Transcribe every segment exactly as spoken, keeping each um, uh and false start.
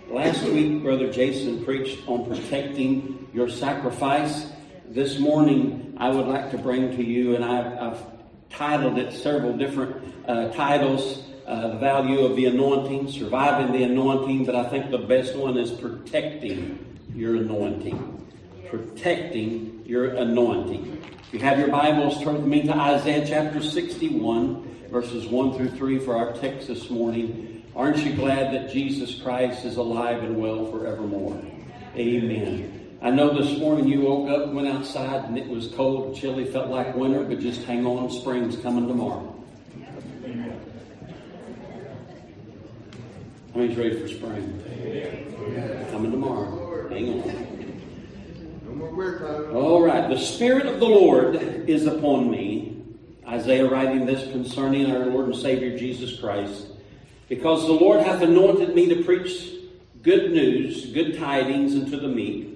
Last week, Brother Jason preached on protecting your sacrifice. This morning, I would like to bring to you, and I've, I've titled it several different uh, titles, uh, the value of the anointing, surviving the anointing, but I think the best one is protecting your anointing. Protecting your anointing. If you have your Bibles, turn with me to Isaiah chapter sixty-one, verses one through three for our text this morning. Aren't you glad that Jesus Christ is alive and well forevermore? Amen. I know this morning you woke up, went outside, and it was cold and chilly, felt like winter, but just hang on, spring's coming tomorrow. How many's ready for spring? Coming tomorrow. Hang on. All right. The Spirit of the Lord is upon me. Isaiah writing this concerning our Lord and Savior Jesus Christ. Because the Lord hath anointed me to preach good news, good tidings unto the meek.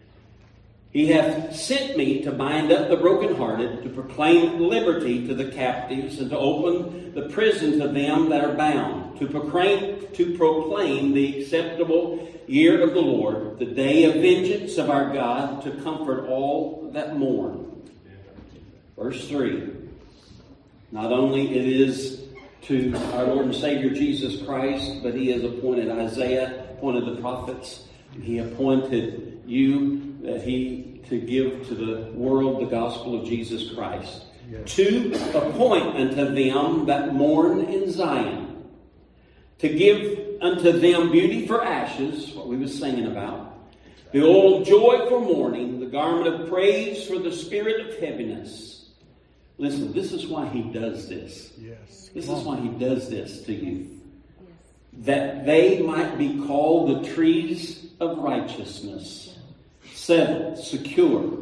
He hath sent me to bind up the brokenhearted, to proclaim liberty to the captives, and to open the prison to them that are bound, to proclaim, to proclaim the acceptable year of the Lord, the day of vengeance of our God, to comfort all that mourn. Verse three. Not only it is to our Lord and Savior Jesus Christ, but He has appointed Isaiah, appointed the prophets, and He appointed you that He to give to the world the gospel of Jesus Christ. Yes. To appoint unto them that mourn in Zion, to give unto them beauty for ashes, what we were singing about, the oil of joy for mourning, the garment of praise for the spirit of heaviness. Listen, this is why He does this. Yes. This is why He does this to you. Yes. That they might be called the trees of righteousness, settled, secure,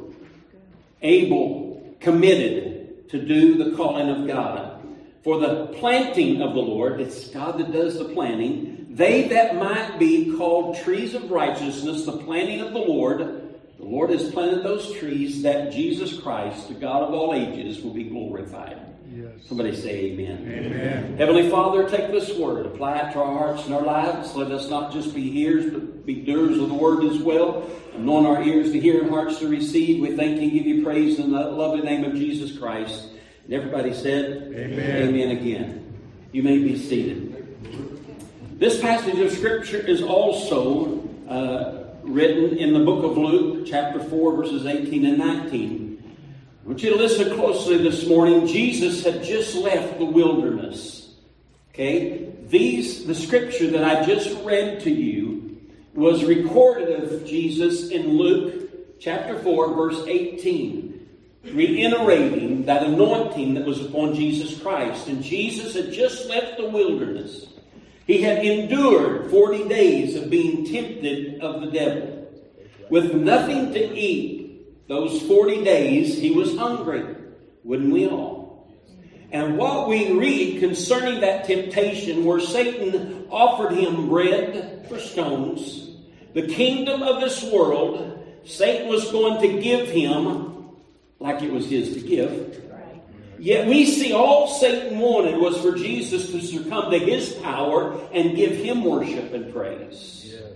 able, committed to do the calling of God. For the planting of the Lord, it's God that does the planting, they that might be called trees of righteousness, the planting of the Lord. The Lord has planted those trees that Jesus Christ, the God of all ages, will be glorified. Yes. Somebody say amen. Amen. Heavenly Father, take this word, apply it to our hearts and our lives. Let us not just be hearers, but be doers of the word as well. Anoint our ears to hear and hearts to receive. We thank you and give you praise in the lovely name of Jesus Christ. And everybody said, amen. Amen again. You may be seated. This passage of Scripture is also uh, written in the book of Luke, chapter four, verses eighteen and nineteen. I want you to listen closely this morning. Jesus had just left the wilderness. Okay? These, the scripture that I just read to you was recorded of Jesus in Luke, chapter four, verse eighteen. Reiterating that anointing that was upon Jesus Christ. And Jesus had just left the wilderness. He had endured forty days of being tempted of the devil. With nothing to eat, those forty days, he was hungry. Wouldn't we all? And what we read concerning that temptation, where Satan offered him bread for stones, the kingdom of this world, Satan was going to give him like it was his to give. Yet we see all Satan wanted was for Jesus to succumb to his power and give him worship and praise. Yes.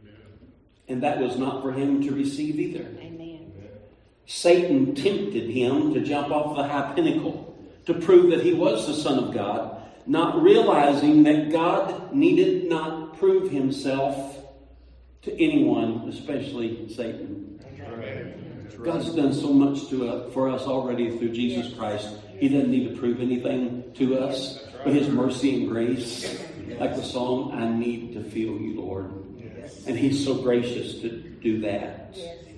And that was not for him to receive either. Amen. Satan tempted him to jump off the high pinnacle to prove that he was the Son of God, not realizing that God needed not prove himself to anyone, especially Satan. Amen. God's done so much to uh, for us already through Jesus Christ. He doesn't need to prove anything to us, but His mercy and grace. Like the song, I need to feel you, Lord. And He's so gracious to do that.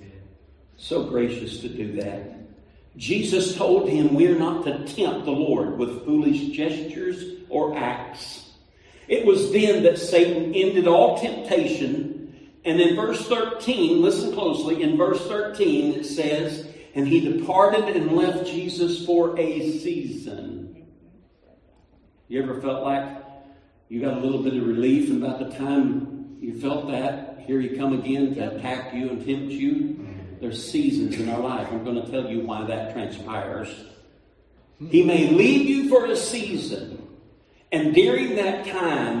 So gracious to do that. Jesus told him we're not to tempt the Lord with foolish gestures or acts. It was then that Satan ended all temptation. And in verse thirteen, listen closely, in verse thirteen it says, and he departed and left Jesus for a season. You ever felt like you got a little bit of relief, and about the time you felt that, here he come again to attack you and tempt you? There's seasons in our life. I'm going to tell you why that transpires. He may leave you for a season, and during that time,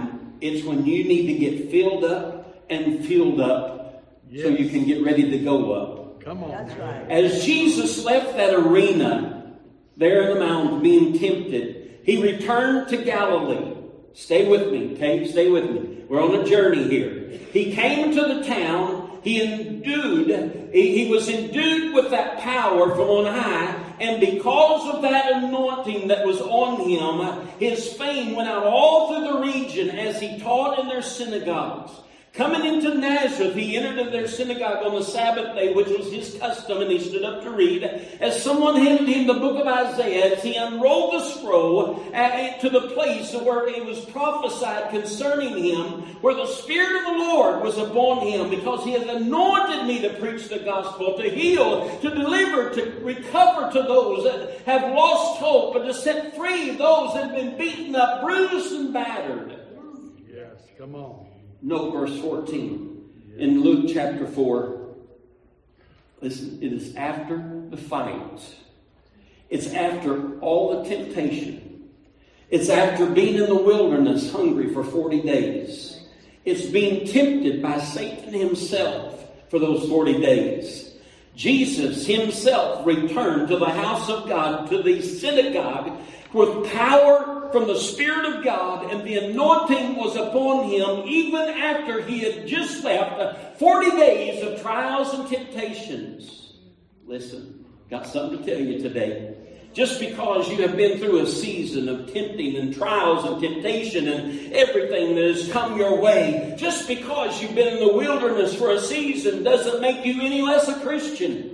It's when you need to get filled up and fueled up yes. so you can get ready to go up. Come on. That's right. As Jesus left that arena there in the mountains being tempted, he returned to Galilee. Stay with me, okay? Stay with me. We're on a journey here. He came to the town. He endued, he, he was endued with that power from on high. And because of that anointing that was on him, his fame went out all through the region as he taught in their synagogues. Coming into Nazareth, he entered into their synagogue on the Sabbath day, which was his custom, and he stood up to read. As someone handed him the book of Isaiah, as he unrolled the scroll uh, to the place where it was prophesied concerning him, where the Spirit of the Lord was upon him, because he has anointed me to preach the gospel, to heal, to deliver, to recover to those that have lost hope, and to set free those that have been beaten up, bruised, and battered. Yes, come on. No, verse fourteen. In Luke chapter four. Listen, it is after the fight. It's after all the temptation. It's after being in the wilderness hungry for forty days. It's being tempted by Satan himself for those forty days. Jesus himself returned to the house of God, to the synagogue, with power from the Spirit of God, and the anointing was upon him even after he had just left forty days of trials and temptations. Listen, got something to tell you today. Just because you have been through a season of tempting and trials and temptation and everything that has come your way, just because you've been in the wilderness for a season doesn't make you any less a Christian.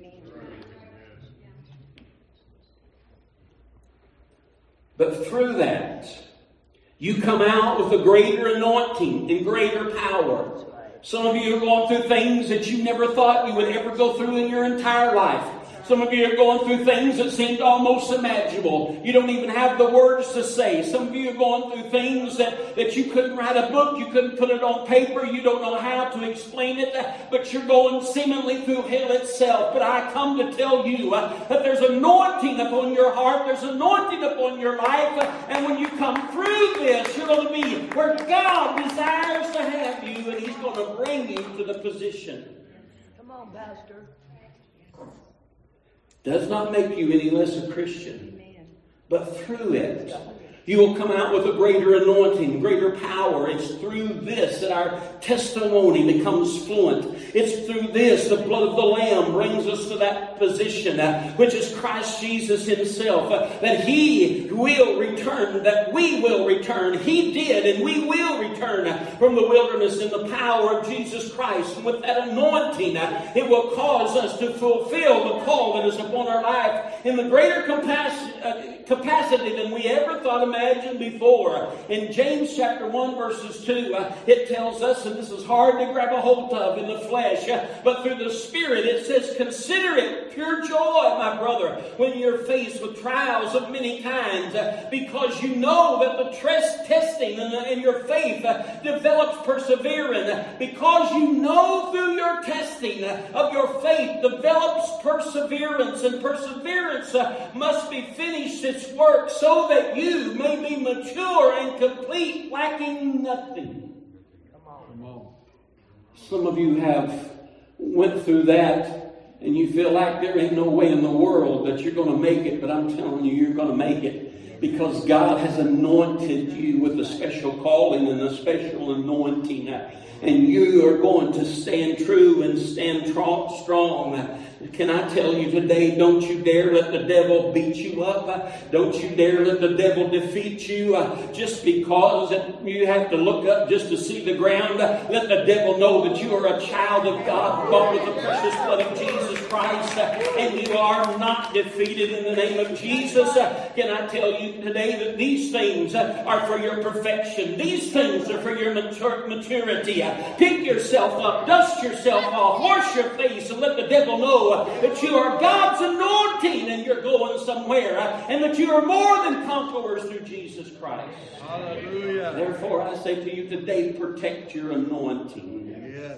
But through that, you come out with a greater anointing and greater power. Some of you are going through things that you never thought you would ever go through in your entire life. Some of you are going through things that seemed almost imaginable. You don't even have the words to say. Some of you are going through things that, that you couldn't write a book. You couldn't put it on paper. You don't know how to explain it. But you're going seemingly through hell itself. But I come to tell you uh, that there's anointing upon your heart. There's anointing upon your life. Uh, and when you come through this, you're going to be where God desires to have you. And He's going to bring you to the position. Come on, Pastor. Does not make you any less a Christian. But through it, you will come out with a greater anointing, greater power. It's through this that our testimony becomes fluent. It's through this the blood of the Lamb brings us to that position, uh, which is Christ Jesus himself, uh, that He will return, that we will return. He did, and we will return uh, from the wilderness in the power of Jesus Christ. And with that anointing, uh, it will cause us to fulfill the call that is upon our life in the greater capacity, uh, capacity than we ever thought imagined before. In James chapter one verses two, uh, it tells us, and this is hard to grab a hold of in the flesh, uh, but through the Spirit it says, consider it pure joy, my brother, when you're faced with trials of many kinds, uh, because you know that the tres- testing in, the, in your faith uh, develops perseverance, uh, because you know through your testing uh, of your faith develops perseverance, and perseverance uh, must be finished its work so that you may be mature and complete, lacking nothing. Come on. Come on. Some of you have went through that and you feel like there ain't no way in the world that you're going to make it, but I'm telling you, you're going to make it because God has anointed you with a special calling and a special anointing, and you are going to stand true and stand strong. Can I tell you today, don't you dare let the devil beat you up. Don't you dare let the devil defeat you. Just because you have to look up just to see the ground, let the devil know that you are a child of God, bought with the precious blood of Jesus Christ, and you are not defeated in the name of Jesus. Can I tell you today that these things are for your perfection. These things are for your matur- maturity. Pick yourself up, dust yourself off, wash your face, and let the devil know that you are God's anointing and you're going somewhere, and that you are more than conquerors through Jesus Christ. Hallelujah. Therefore, I say to you today, protect your anointing. Yes.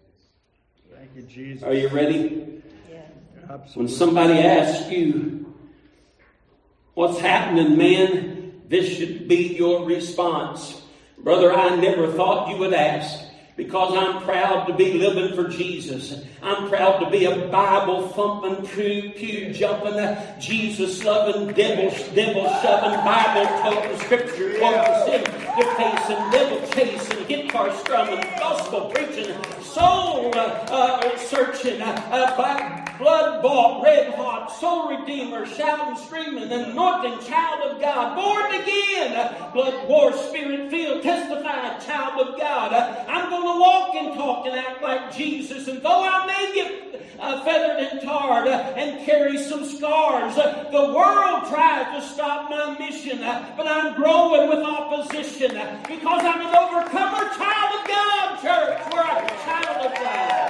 Thank you, Jesus. Are you ready? Yeah. Absolutely. When somebody asks you, what's happening, man? This should be your response. Brother, I never thought you would ask, because I'm proud to be living for Jesus. I'm proud to be a Bible-thumping, pew, pew-jumping, Jesus-loving, devil-shoving, Bible-toting, Scripture-quoting, sin-defacing, devil-chasing, guitar-strumming, gospel-preaching, soul-searching, uh, uh, blood-bought, red-hot, soul-redeemer, shouting, screaming, anointing child of God, born again, blood-washed, spirit-filled, testifying child of God. I'm going to walk and talk and act like Jesus, and though I may get uh, feathered and tarred uh, and carry some scars, uh, the world tries to stop my mission, uh, but I'm growing with opposition uh, because I'm an overcomer child of God, church. We're a child of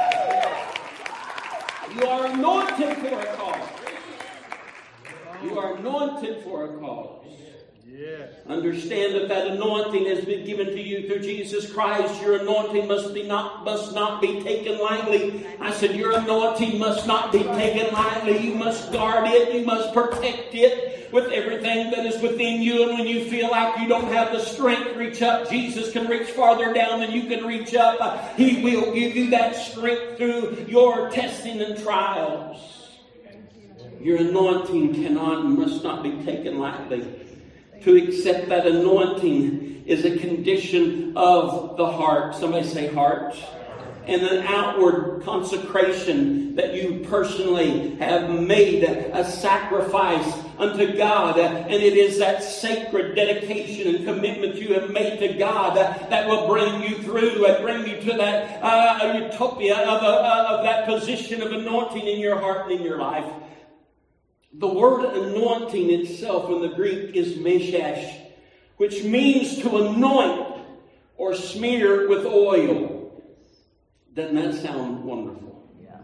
God. You are anointed for a cause. You are anointed for a cause. Yes. Understand that that anointing has been given to you through Jesus Christ. Your anointing must be not must not be taken lightly. I said your anointing must not be taken lightly. You must guard it. You must protect it with everything that is within you. And when you feel like you don't have the strength to reach up, Jesus can reach farther down than you can reach up. He will give you that strength through your testing and trials. Your anointing cannot and must not be taken lightly. To accept that anointing is a condition of the heart. Somebody say heart. And an outward consecration that you personally have made a sacrifice unto God. And it is that sacred dedication and commitment you have made to God that will bring you through and bring you to that uh, utopia of, a, of that position of anointing in your heart and in your life. The word anointing itself in the Greek is meshash, which means to anoint or smear with oil. Doesn't that sound wonderful?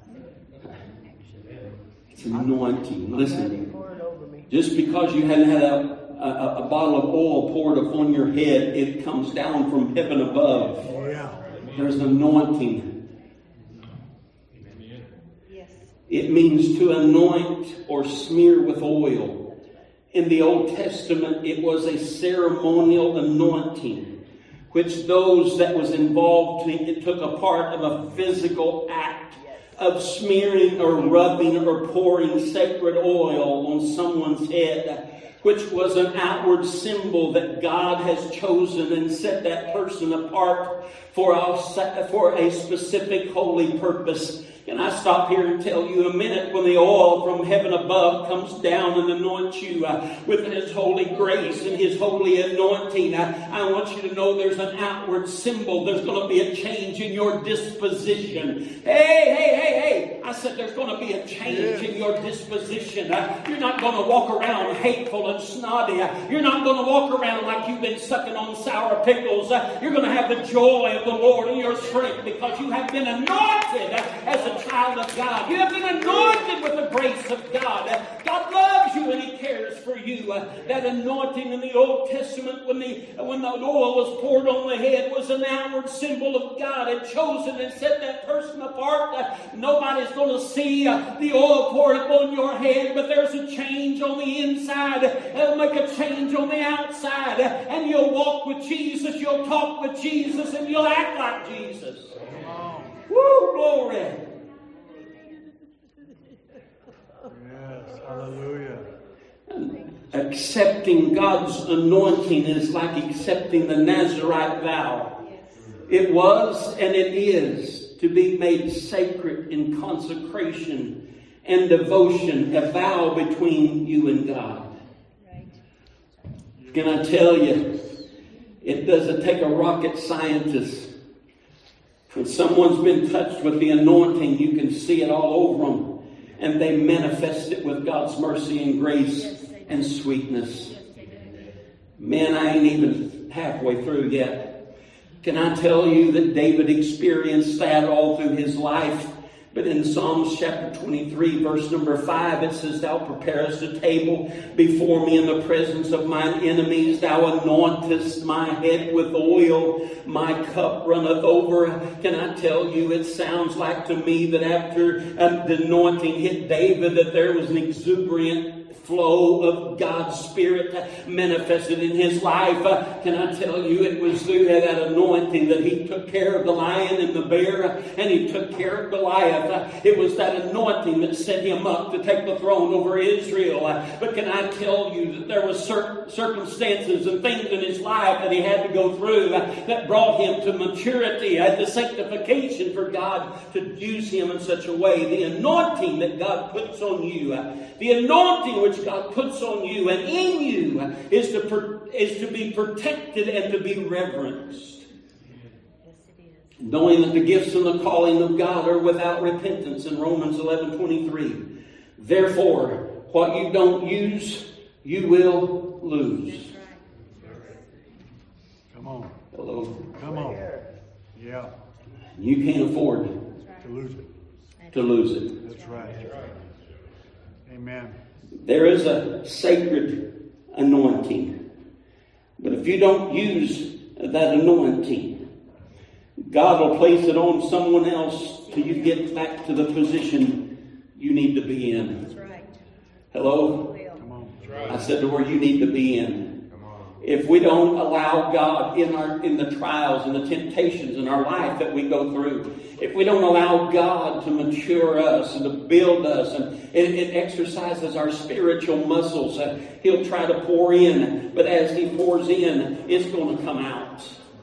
It's anointing. Listen, just because you hadn't had a, a, a bottle of oil poured upon your head, it comes down from heaven above. There's anointing. It means to anoint or smear with oil. In the Old Testament, it was a ceremonial anointing, which those that was involved, it took a part of a physical act of smearing or rubbing or pouring sacred oil on someone's head, which was an outward symbol that God has chosen and set that person apart for a, for a specific holy purpose. Can I stop here and tell you in a minute, when the oil from heaven above comes down and anoints you uh, with His holy grace and His holy anointing, uh, I want you to know there's an outward symbol. There's going to be a change in your disposition. Hey, hey, hey, hey. I said there's going to be a change in your disposition. Uh, you're not going to walk around hateful and snotty. Uh, you're not going to walk around like you've been sucking on sour pickles. Uh, you're going to have the joy of the Lord in your strength because you have been anointed uh, as a child of God. You have been anointed with the grace of God. God loves you and He cares for you. That anointing in the Old Testament, when the when the oil was poured on the head, was an outward symbol of God had chosen and set that person apart. Nobody's going to see the oil poured upon your head, but there's a change on the inside. It'll make a change on the outside, and you'll walk with Jesus, you'll talk with Jesus, and you'll act like Jesus. Woo, glory. Yes, hallelujah. Accepting God's anointing is like accepting the Nazarite vow. It was and it is to be made sacred in consecration and devotion, a vow between you and God. Can I tell you, it doesn't take a rocket scientist. When someone's been touched with the anointing, you can see it all over them. And they manifest it with God's mercy and grace and sweetness. Man, I ain't even halfway through yet. Can I tell you that David experienced that all through his life? But in Psalms chapter twenty-three, verse number five, it says, Thou preparest a table before me in the presence of mine enemies. Thou anointest my head with oil. My cup runneth over. Can I tell you, it sounds like to me that after uh, the anointing hit David, that there was an exuberant flow of God's Spirit manifested in his life. Uh, can I tell you, it was through that anointing that he took care of the lion and the bear, uh, and he took care of Goliath. Uh, it was that anointing that set him up to take the throne over Israel. Uh, but can I tell you that there were certain circumstances and things in his life that he had to go through uh, that brought him to maturity and to sanctification for God to use him in such a way. The anointing that God puts on you, uh, the anointing which God puts on you and in you uh, is to per- is to be protected and to be reverenced. Knowing that the gifts and the calling of God are without repentance in Romans eleven twenty-three. Therefore, what you don't use, you will lose. Come on. Hello. Come on. Yeah. You can't afford To lose it. to lose it. That's right. Amen. There is a sacred anointing. But if you don't use that anointing, God will place it on someone else till you get back to the position you need to be in. That's right. Hello? Come on. I said to where you need to be in. If we don't allow God in our in the trials and the temptations in our life that we go through, if we don't allow God to mature us and to build us, and it, it exercises our spiritual muscles, uh, he'll try to pour in, but as he pours in, it's going to come out.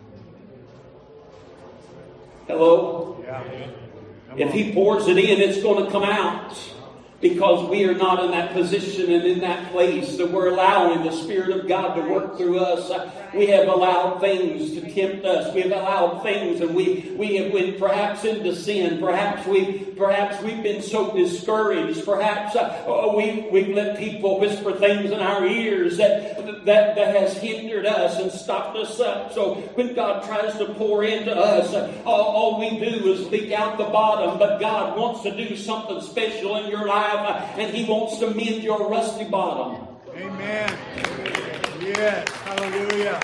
Hello? Yeah. Come If on. he pours it in, it's going to come out. Because we are not in that position and in that place that we're allowing the Spirit of God to work through us. We have allowed things to tempt us. We have allowed things, and we, we have went perhaps into sin. Perhaps we perhaps we've been so discouraged. Perhaps uh, we we've let people whisper things in our ears that, that that has hindered us and stopped us up. So when God tries to pour into us, uh, all, all we do is leak out the bottom. But God wants to do something special in your life. And he wants to mend your rusty bottom. Amen. Yes. Hallelujah.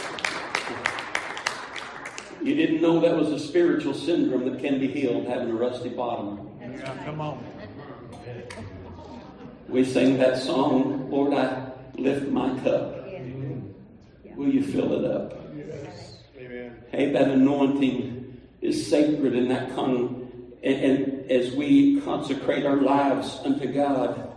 You didn't know that was a spiritual syndrome that can be healed, having a rusty bottom. Yeah. Come on. We sing that song, Lord, I lift my cup. Will you fill it up? Yes. Amen. Hey, that anointing is sacred in that con. And, and as we consecrate our lives unto God,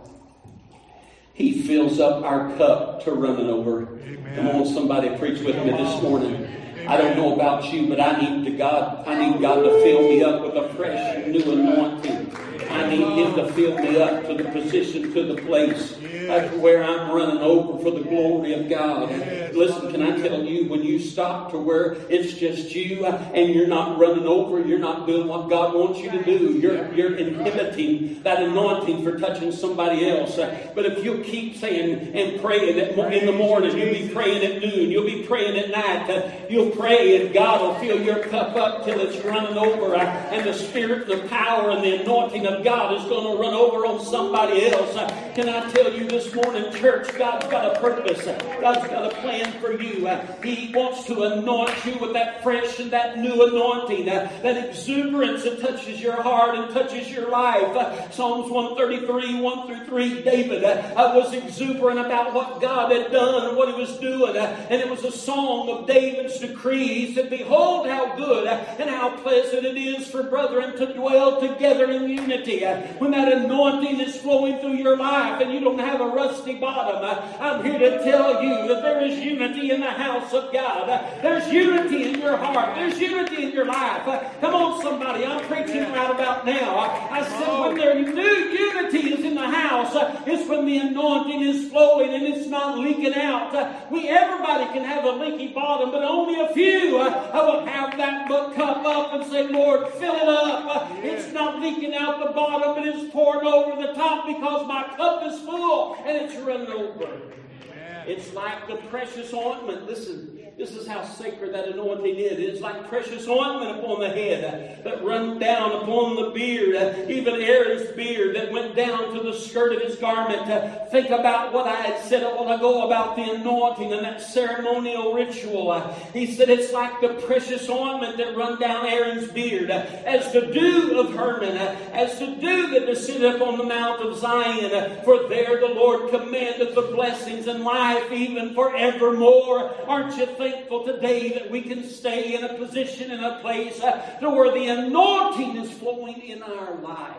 he fills up our cup to running over. Amen. Come on, somebody preach with me this morning. Amen. I don't know about you, but I need to God. I need God to fill me up with a fresh and new anointing. I need him to fill me up to the position, to the place uh, where I'm running over for the glory of God. Yes. Listen, can I tell you, when you stop to where it's just you uh, and you're not running over, you're not doing what God wants you to do. You're, you're inhibiting that anointing for touching somebody else. Uh, but if you'll keep saying and praying at, in the morning, you'll be praying at noon, you'll be praying at night, uh, you'll pray and God will fill your cup up till it's running over. Uh, and the Spirit, the power, and the anointing of God is going to run over on somebody else. Uh, can I tell you this morning, church, God's got a purpose. Uh, God's got a plan for you. Uh, he wants to anoint you with that fresh and that new anointing, uh, that exuberance that touches your heart and touches your life. Uh, Psalms one thirty-three, one through three, David uh, uh, was exuberant about what God had done and what he was doing. Uh, and it was a song of David's decree. He said, behold how good uh, and how pleasant it is for brethren to dwell together in unity. Uh, when that anointing is flowing through your life and you don't have a rusty bottom, uh, I'm here to tell you that there is unity in the house of God. Uh, there's unity in your heart. There's unity in your life. Uh, come on, somebody. I'm preaching right about now. Uh, I said when there new unity is in the house, uh, it's when the anointing is flowing and it's not leaking out. Uh, we everybody can have a leaky bottom, but only a few uh, will have that cup up and say, Lord, fill it up. Uh, it's not leaking out the bottom, but it's pouring over the top because my cup is full and it's running over. It's like the precious ointment. Listen, This is how sacred that anointing is. It's like precious ointment upon the head that run down upon the beard, even Aaron's beard that went down to the skirt of his garment. Think about what I had said a while ago about the anointing and that ceremonial ritual. He said it's like the precious ointment that run down Aaron's beard, as the dew of Hermon, as the dew that descended upon the Mount of Zion. For there the Lord commandeth the blessings and life even forevermore. Aren't you thankful today that we can stay in a position, in a place uh, to where the anointing is flowing in our life?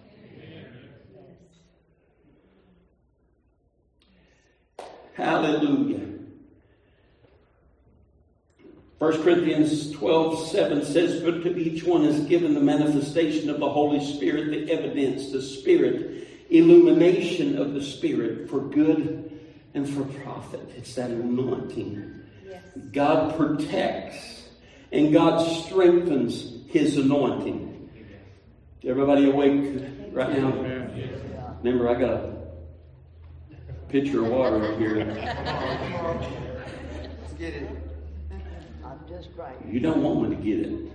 Hallelujah. First Corinthians twelve seven says, "But to each one is given the manifestation of the Holy Spirit, the evidence, the Spirit, illumination of the Spirit for good and for profit." It's that anointing. Yes. God protects and God strengthens His anointing. Everybody awake right now? Remember, I got a pitcher of water up here. Let's get it. I'm just right. You don't want me to get it.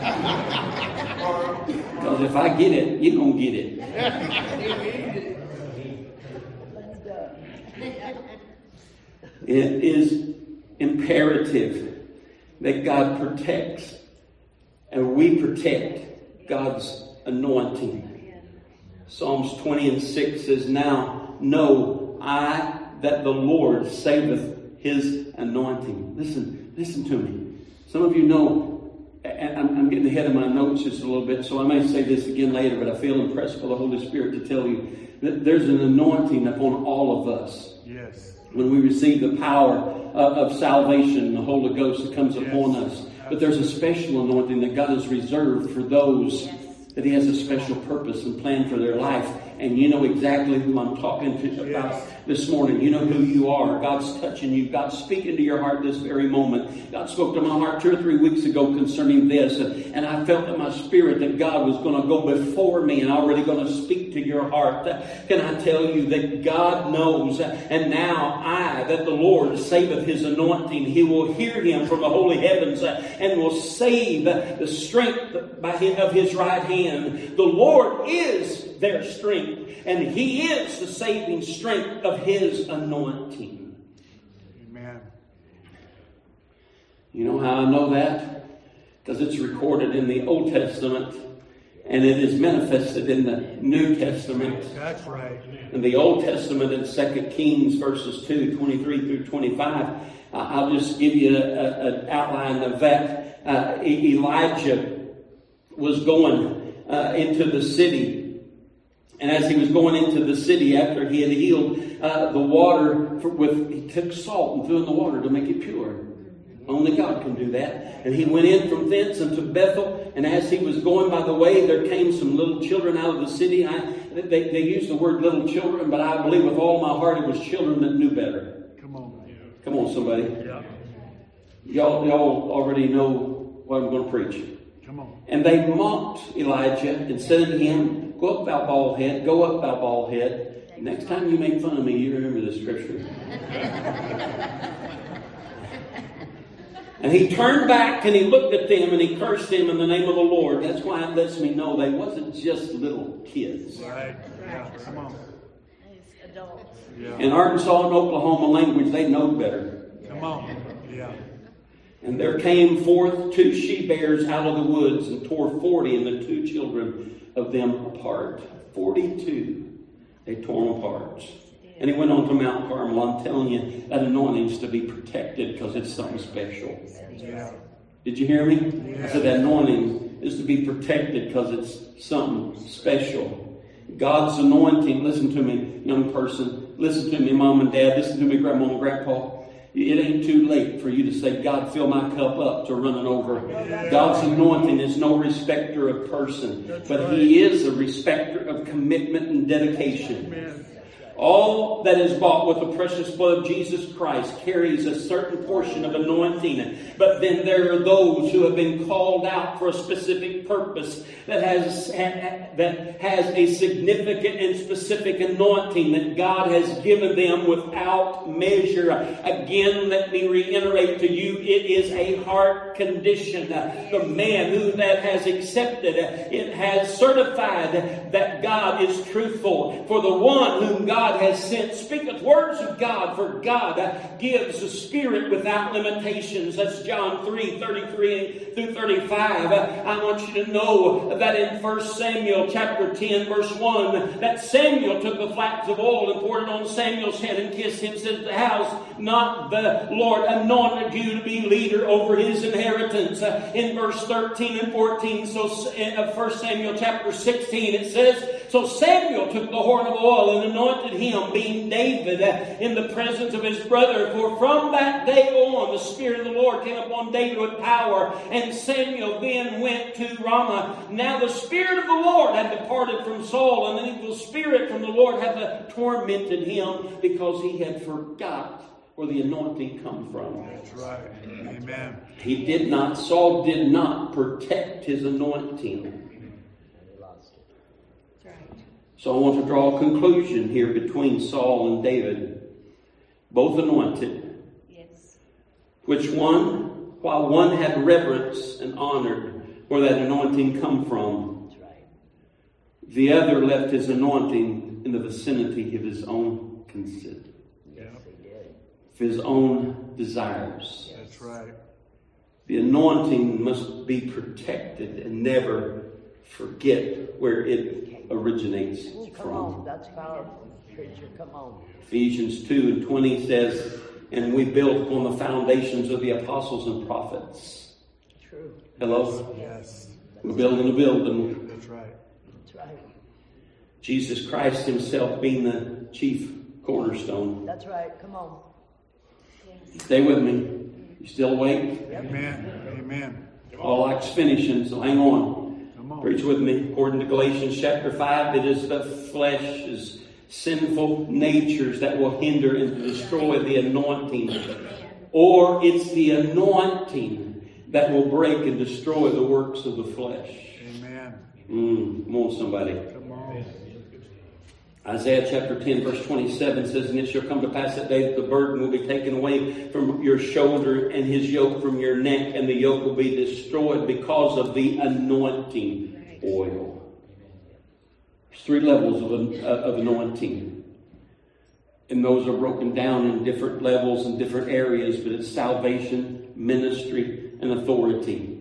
Because if I get it, you're going to get it. It is imperative that God protects and we protect God's anointing. Psalms twenty and six says, "Now know I that the Lord saveth His anointing." Listen, listen to me. Some of you know, and I'm, I'm getting ahead of my notes just a little bit, so I may say this again later, but I feel impressed by the Holy Spirit to tell you that there's an anointing upon all of us. Yes. When we receive the power of, of salvation, the Holy Ghost that comes yes. upon us. But there's a special anointing that God has reserved for those yes. that He has a special purpose and plan for their life. And you know exactly who I'm talking to about yes. this morning. You know who you are. God's touching you. God's speaking to your heart this very moment. God spoke to my heart two or three weeks ago concerning this. And, and I felt in my spirit that God was going to go before me and already going to speak to your heart. Can I tell you that God knows? And now I, that the Lord saveth His anointing. He will hear Him from the holy heavens and will save the strength by his, of His right hand. The Lord is their strength, and He is the saving strength of His anointing. Amen. You know how I know that? Because it's recorded in the Old Testament, and it is manifested in the New Testament. That's right. In the Old Testament, in Second Kings verses two, twenty-three through twenty-five, uh, I'll just give you an outline of that. Uh, Elijah was going uh, into the city. And as he was going into the city after he had healed uh, the water for, with, he took salt and threw in the water to make it pure. Only God can do that. And he went in from thence unto Bethel. And as he was going by the way, there came some little children out of the city. I, they, they used the word little children, but I believe with all my heart it was children that knew better. Come on. Come on, somebody. Yeah. Y'all, y'all already know what I'm going to preach. Come on. And they mocked Elijah and said unto him, "Go up, thou bald head. Go up, thou bald head. Next time you make fun of me, you remember this scripture." And he turned back and he looked at them and he cursed them in the name of the Lord. That's why it lets me know they wasn't just little kids. Right. Yeah. Come on. Adults. Yeah. In Arkansas and Oklahoma language, they know better. Come on. Yeah. And there came forth two she-bears out of the woods and tore forty and the two children of them apart. Forty-two. They tore them apart. And he went on to Mount Carmel. I'm telling you, that anointing is to be protected because it's something special. Yeah. Did you hear me? Yeah. I said that anointing is to be protected because it's something special. God's anointing, listen to me, young person. Listen to me, mom and dad. Listen to me, grandma and grandpa. It ain't too late for you to say, "God, fill my cup up to running over." Yeah. God's anointing is no respecter of person, That's but right. He is a respecter of commitment and dedication. Amen. All that is bought with the precious blood of Jesus Christ carries a certain portion of anointing. But then there are those who have been called out for a specific purpose that has, that has a significant and specific anointing that God has given them without measure. Again, let me reiterate to you, it is a heart condition. The man who that has accepted it has certified that God is truthful. For the one whom God has sent speaketh words of God, for God gives the Spirit without limitations. That's John three, thirty-three through thirty-five. I want you to know that in First Samuel chapter ten, verse one, that Samuel took the flax of oil and poured it on Samuel's head and kissed him, said, "The house, not the Lord, anointed you to be leader over his inheritance." In verse thirteen and fourteen, so in First Samuel chapter sixteen, it says, "So Samuel took the horn of oil and anointed him, being David, in the presence of his brother. For from that day on, the Spirit of the Lord came upon David with power. And Samuel then went to Ramah. Now the Spirit of the Lord had departed from Saul, and an evil spirit from the Lord had tormented him, because he had forgot where the anointing come from." That's right. Amen. He did not, Saul did not protect his anointing. So I want to draw a conclusion here between Saul and David. Both anointed. Yes. Which one, while one had reverence and honored where that anointing come from, That's right. the other left his anointing in the vicinity of his own conceit, Yes, he did. of his own desires. That's right. The anointing must be protected and never forget where it originates Come on, from. that's powerful. Preacher, come on. Ephesians two and twenty says, "And we built upon the foundations of the apostles and prophets." True. Hello? Yes. We're building a building. That's right. That's right. Jesus Christ himself being the chief cornerstone. That's right. Come on. Stay with me. You still awake? Amen. Amen. All like's finishing, so hang on. Come on. Preach with me. According to Galatians chapter five, it is the flesh's sinful natures that will hinder and destroy the anointing. Or it's the anointing that will break and destroy the works of the flesh. Amen. Mm, come on, somebody. Come on. Isaiah chapter ten verse twenty-seven says, "And it shall come to pass that day that the burden will be taken away from your shoulder and his yoke from your neck, and the yoke will be destroyed because of the anointing oil." There's three levels of, of anointing. And those are broken down in different levels and different areas, but it's salvation, ministry, and authority.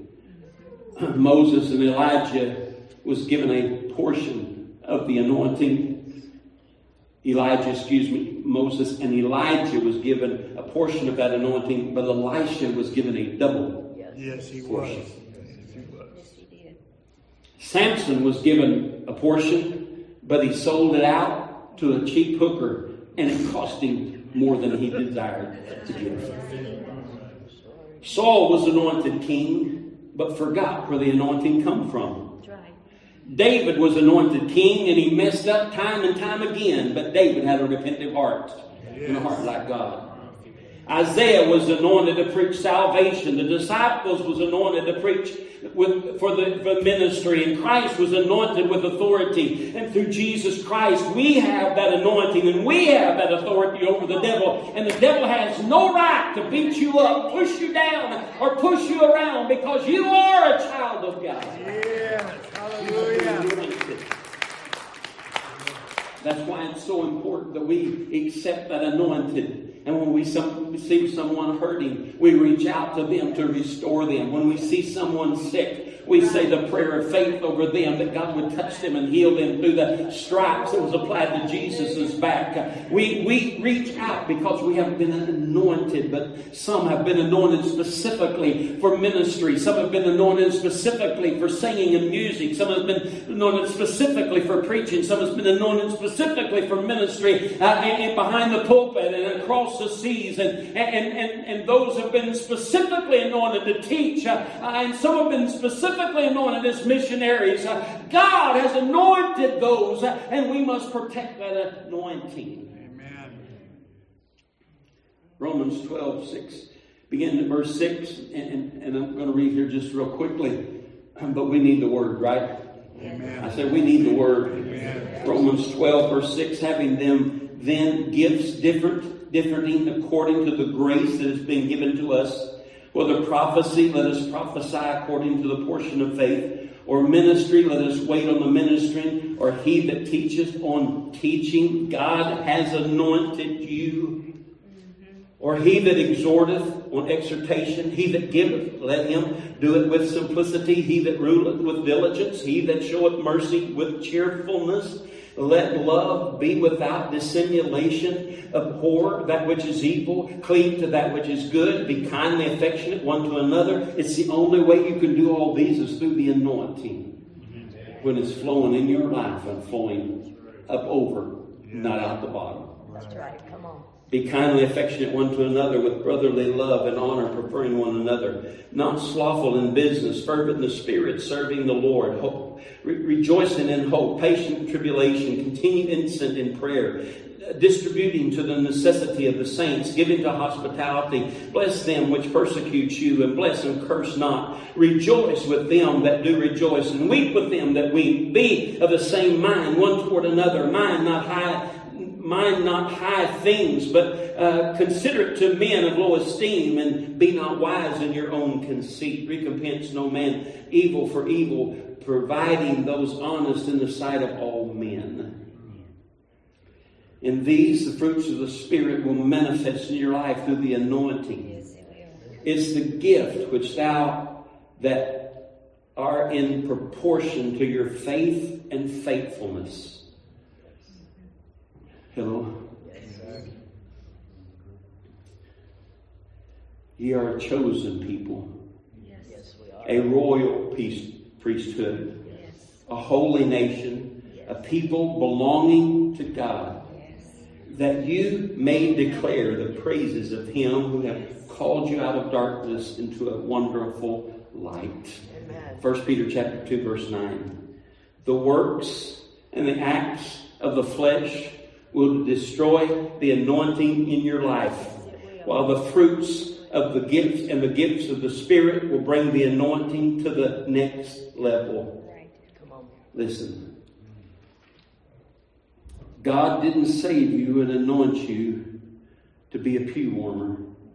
Moses and Elijah was given a portion of the anointing. Elijah, excuse me, Moses and Elijah was given a portion of that anointing, but Elisha was given a double. Yes. Yes, he was. Portion. Yes, he was. Yes, he did. Samson was given a portion, but he sold it out to a cheap hooker, and it cost him more than he desired to give. Saul was anointed king, but forgot where the anointing come from. That's right. David was anointed king, and he messed up time and time again, but David had a repentant heart and a heart like God. Isaiah was anointed to preach salvation. The disciples was anointed to preach with, for the for ministry. And Christ was anointed with authority. And through Jesus Christ, we have that anointing and we have that authority over the devil. And the devil has no right to beat you up, push you down, or push you around, because you are a child of God. Yes. Hallelujah. That's why it's so important that we accept that anointed. And when we some, see someone hurting, we reach out to them to restore them. When we see someone sick, we say the prayer of faith over them, that God would touch them and heal them through the stripes that was applied to Jesus' back. We, we reach out because we have been anointed, but some have been anointed specifically for ministry. Some have been anointed specifically for singing and music. Some have been anointed specifically for preaching. Some have been anointed specifically for ministry uh, and, and behind the pulpit and across the seas. And, and, and, and those have been specifically anointed to teach. Uh, and some have been specifically anointed as missionaries. Uh, God has anointed those, uh, and we must protect that anointing. Romans twelve, six, beginning at verse six, and, and, and I'm going to read here just real quickly, but we need the word, right? Amen. I said we need the word. Amen. Romans twelve, verse six, having them then gifts different, differing according to the grace that has been given to us, whether prophecy, let us prophesy according to the portion of faith, or ministry, let us wait on the ministering, or he that teacheth on teaching. God has anointed you. Or he that exhorteth on exhortation, he that giveth, let him do it with simplicity. He that ruleth with diligence, he that showeth mercy with cheerfulness. Let love be without dissimulation. Abhor that which is evil. Cleave to that which is good. Be kindly affectionate one to another. It's the only way you can do all these is through the anointing. When it's flowing in your life and flowing up over, not out the bottom. That's right. Come on. Be kindly affectionate one to another with brotherly love and honor, preferring one another. Not slothful in business, fervent in the spirit, serving the Lord. Hope, re- rejoicing in hope, patient in tribulation, continue instant in prayer. Distributing to the necessity of the saints, giving to hospitality. Bless them which persecute you, and bless and curse not. Rejoice with them that do rejoice, and weep with them that weep. Be of the same mind one toward another. Mind not high. Mind not high things, but uh, consider it to men of low esteem, and be not wise in your own conceit. Recompense no man evil for evil, providing those honest in the sight of all men. In these, the fruits of the Spirit will manifest in your life through the anointing. It's the gift which thou that are in proportion to your faith and faithfulness. Hello? Ye are a chosen people, Yes, we are. a royal peace, priesthood, Yes. a holy nation, a people belonging to God, that you may declare the praises of him who have called you out of darkness into a wonderful light. Amen. First Peter chapter two, verse nine. The works and the acts of the flesh will destroy the anointing in your life, while the fruits of the gifts and the gifts of the Spirit will bring the anointing to the next level. Come on. Listen. God didn't save you and anoint you to be a pew warmer.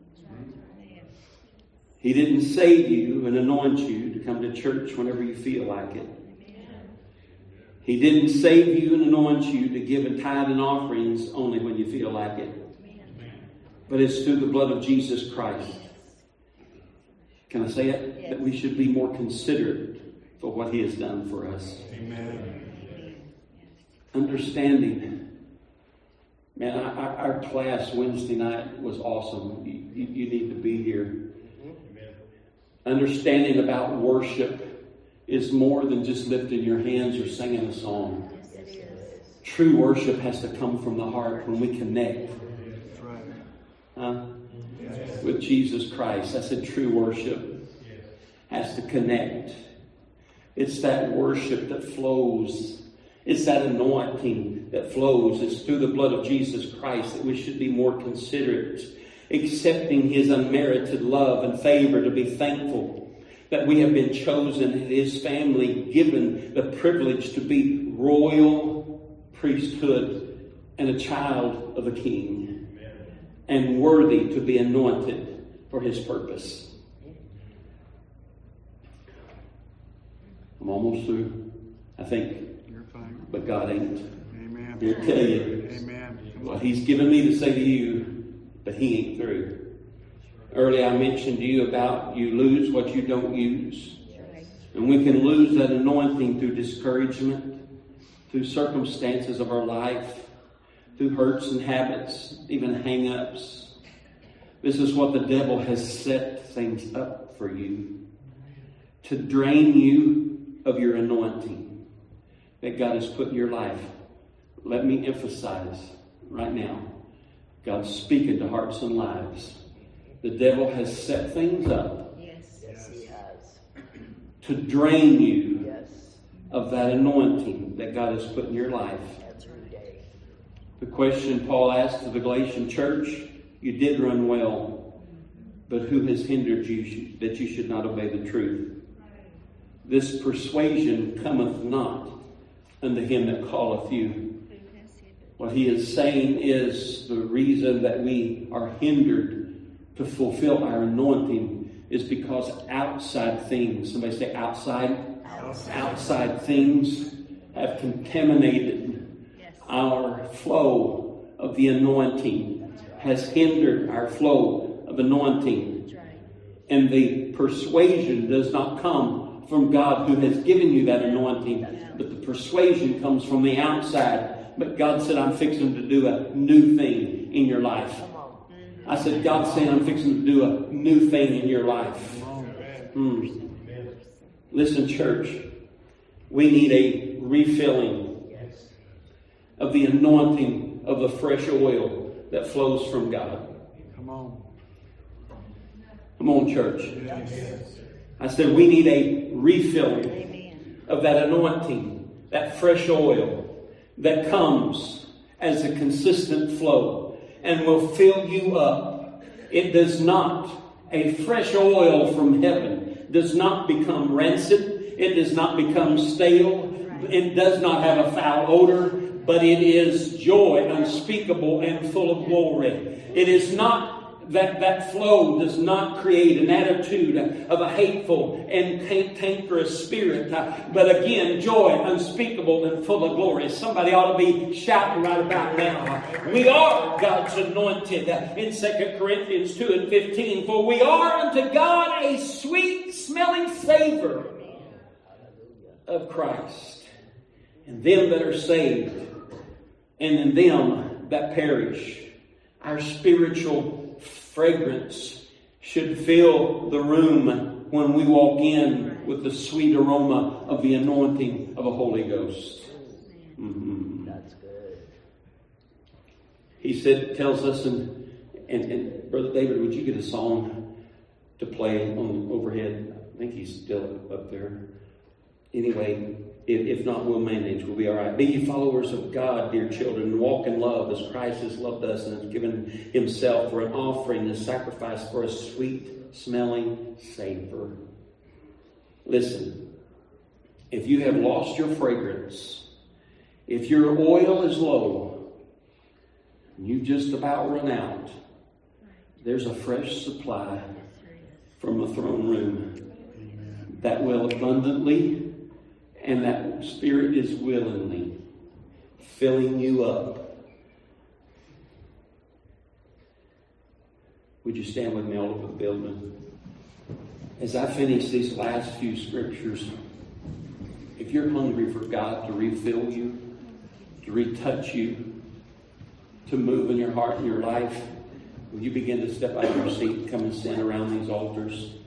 He didn't save you and anoint you to come to church whenever you feel like it. He didn't save you and anoint you to give a tithe and offerings only when you feel like it. But it's through the blood of Jesus Christ. Can I say it? That we should be more considerate for what he has done for us. Amen. Understanding. Man, our, our class Wednesday night was awesome. You, you, you need to be here. Amen. Understanding about worship is more than just lifting your hands or singing a song. Yes, it is. True worship has to come from the heart when we connect That's right. huh, with Jesus Christ. I said true worship has to connect. It's that worship that flows. It's that anointing that flows. It's through the blood of Jesus Christ that we should be more considerate, accepting his unmerited love and favor, to be thankful that we have been chosen in his family, given the privilege to be royal priesthood and a child of a king. Amen. And worthy to be anointed for his purpose. I'm almost through, I think. You're fine. But God ain't. Amen. He'll tell you Amen. what he's given me to say to you, but he ain't through. Earlier I mentioned to you about you lose what you don't use. And we can lose that anointing through discouragement, through circumstances of our life, through hurts and habits, even hang-ups. This is what the devil has set things up for you, to drain you of your anointing that God has put in your life. Let me emphasize right now, God's speaking to hearts and lives. The devil has set things up Yes, yes, he has. to drain you Yes. of that anointing that God has put in your life. Every day. The question Paul asked to the Galatian church, You did run well, but who has hindered you that you should not obey the truth? This persuasion cometh not unto him that calleth you. What he is saying is the reason that we are hindered to fulfill our anointing is because outside things, somebody say outside, outside, outside things have contaminated yes. our flow of the anointing, has hindered our flow of anointing. Right. And the persuasion does not come from God who has given you that anointing, but the persuasion comes from the outside. But God said, I'm fixing to do a new thing in your life. I said, God said, I'm fixing to do a new thing in your life. Hmm. Listen, church, we need a refilling of the anointing of the fresh oil that flows from God. Come on. Come on, church. I said, we need a refilling of that anointing, that fresh oil that comes as a consistent flow and will fill you up. It does not, a fresh oil from heaven does not become rancid. It does not become stale. It does not have a foul odor, but it is joy unspeakable and full of glory. It is not That, that flow does not create an attitude of a hateful and cantankerous spirit. But again, joy unspeakable and full of glory. Somebody ought to be shouting right about now. We are God's anointed in Second Corinthians two and fifteen. For we are unto God a sweet smelling savor of Christ. And them that are saved and in them that perish. Our spiritual fragrance should fill the room when we walk in with the sweet aroma of the anointing of the Holy Ghost. Mm-hmm. That's good. He said, tells us, and, and, and Brother David, would you get a song to play on overhead? I think he's still up there. Anyway, if, if not, we'll manage. We'll be all right. Be ye followers of God, dear children, and walk in love as Christ has loved us and has given himself for an offering, a sacrifice for a sweet-smelling savor. Listen, if you have lost your fragrance, if your oil is low, and you've just about run out, there's a fresh supply from the throne room that will abundantly, and that Spirit is willingly filling you up. Would you stand with me all over the building? As I finish these last few scriptures, if you're hungry for God to refill you, to retouch you, to move in your heart and your life, will you begin to step out of your seat and come and stand around these altars?